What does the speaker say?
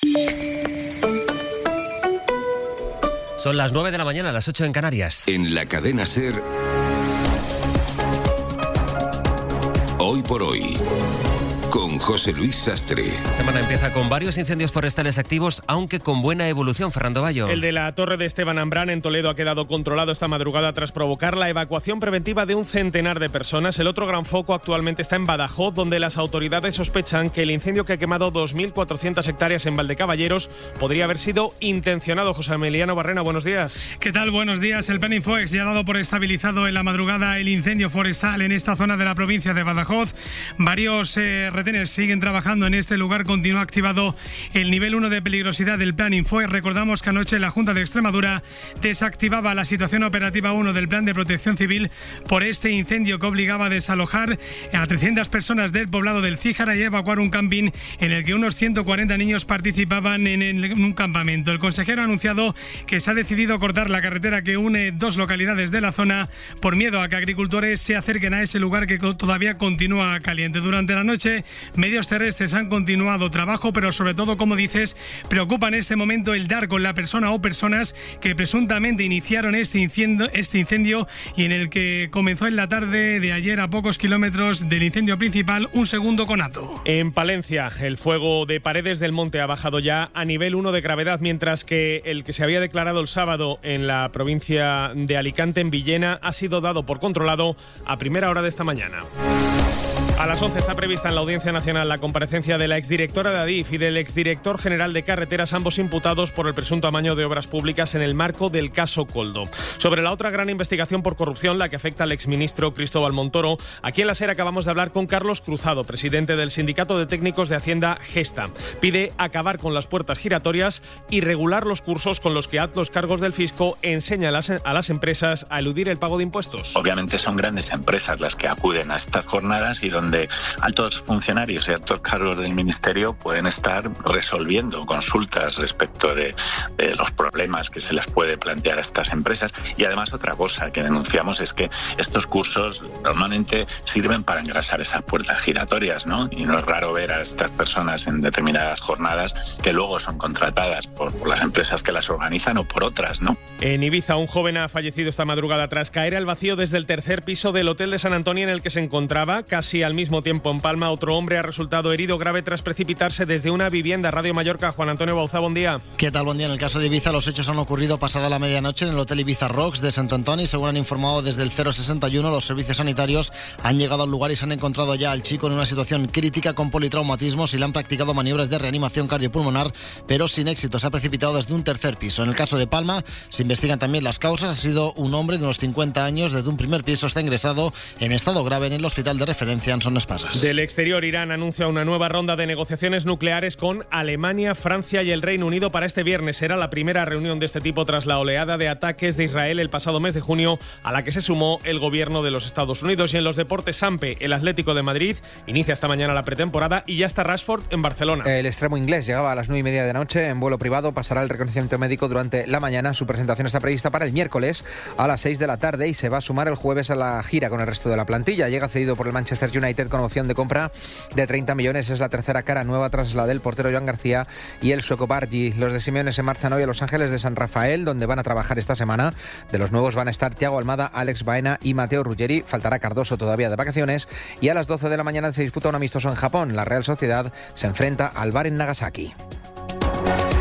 Son las 9 de la mañana, las 8 en Canarias. En la cadena SER, Hoy por Hoy, con José Luis Sastre. La semana empieza con varios incendios forestales activos, aunque con buena evolución, Fernando Bayo. El de la Torre de Esteban Ambrán en Toledo ha quedado controlado esta madrugada tras provocar la evacuación preventiva de un centenar de personas. El otro gran foco actualmente está en Badajoz, donde las autoridades sospechan que el incendio que ha quemado 2.400 hectáreas en Valdecaballeros podría haber sido intencionado. José Emiliano Barrena, buenos días. ¿Qué tal? Buenos días. El Plan Infoex ya ha dado por estabilizado en la madrugada el incendio forestal en esta zona de la provincia de Badajoz. Varios retenes siguen trabajando en este lugar. Continúa activado el nivel 1 de peligrosidad del Plan Infoex. Recordamos que anoche la Junta de Extremadura desactivaba la situación operativa 1 del Plan de Protección Civil por este incendio que obligaba a desalojar a 300 personas del poblado del Cíjara y a evacuar un camping en el que unos 140 niños participaban en un campamento. El consejero ha anunciado que se ha decidido cortar la carretera que une dos localidades de la zona por miedo a que agricultores se acerquen a ese lugar que todavía continúa caliente. Durante la noche, medios terrestres han continuado trabajo, pero sobre todo, como dices, preocupa en este momento el dar con la persona o personas que presuntamente iniciaron este incendio y en el que comenzó en la tarde de ayer a pocos kilómetros del incendio principal un segundo conato. En Palencia, el fuego de Paredes del Monte ha bajado ya a nivel 1 de gravedad, mientras que el que se había declarado el sábado en la provincia de Alicante, en Villena, ha sido dado por controlado a primera hora de esta mañana. A las 11 está prevista en la Audiencia Nacional la comparecencia de la exdirectora de Adif y del exdirector general de Carreteras, ambos imputados por el presunto amaño de obras públicas en el marco del caso Coldo. Sobre la otra gran investigación por corrupción, la que afecta al exministro Cristóbal Montoro, aquí en la SER acabamos de hablar con Carlos Cruzado, presidente del Sindicato de Técnicos de Hacienda Gesta. Pide acabar con las puertas giratorias y regular los cursos con los que altos cargos del fisco enseñan a las empresas a eludir el pago de impuestos. Obviamente son grandes empresas las que acuden a estas jornadas y donde altos funcionarios y altos cargos del ministerio pueden estar resolviendo consultas respecto de los problemas que se les puede plantear a estas empresas. Y además otra cosa que denunciamos es que estos cursos normalmente sirven para engrasar esas puertas giratorias, ¿no? Y no es raro ver a estas personas en determinadas jornadas que luego son contratadas por las empresas que las organizan o por otras, ¿no? En Ibiza, un joven ha fallecido esta madrugada tras caer al vacío desde el tercer piso del hotel de San Antonio en el que se encontraba. Casi al mismo tiempo en Palma, otro hombre ha resultado herido grave tras precipitarse desde una vivienda. Radio Mallorca, Juan Antonio Bauza, buen día. ¿Qué tal? Buen día. En el caso de Ibiza, los hechos han ocurrido pasada la medianoche en el hotel Ibiza Rocks de Sant Antoni. Según han informado desde el 061, los servicios sanitarios han llegado al lugar y se han encontrado ya al chico en una situación crítica con politraumatismos y le han practicado maniobras de reanimación cardiopulmonar, pero sin éxito. Se ha precipitado desde un tercer piso. En el caso de Palma, se investigan también las causas. Ha sido un hombre de unos 50 años, desde un primer piso está ingresado en estado grave en el hospital de referencia en Son Espasas. Del exterior, Irán anuncia una nueva ronda de negociaciones nucleares con Alemania, Francia y el Reino Unido para este viernes. Será la primera reunión de este tipo tras la oleada de ataques de Israel el pasado mes de junio, a la que se sumó el gobierno de los Estados Unidos. Y en los deportes, Sampe, el Atlético de Madrid, inicia esta mañana la pretemporada y ya está Rashford en Barcelona. El extremo inglés llegaba a las 9:30 de la noche en vuelo privado, pasará el reconocimiento médico durante la mañana. Su presentación está prevista para el miércoles a las 6 de la tarde y se va a sumar el jueves a la gira con el resto de la plantilla. Llega cedido por el Manchester United con opción de compra de 30 millones. Es la tercera cara nueva tras la del portero Joan García y el sueco Bargi. Los de Simeone se marchan hoy a Los Ángeles de San Rafael, donde van a trabajar esta semana. De los nuevos van a estar Thiago Almada, Alex Baena y Mateo Ruggeri. Faltará Cardoso todavía de vacaciones. Y a las 12 de la mañana se disputa un amistoso en Japón. La Real Sociedad se enfrenta al Bar en Nagasaki.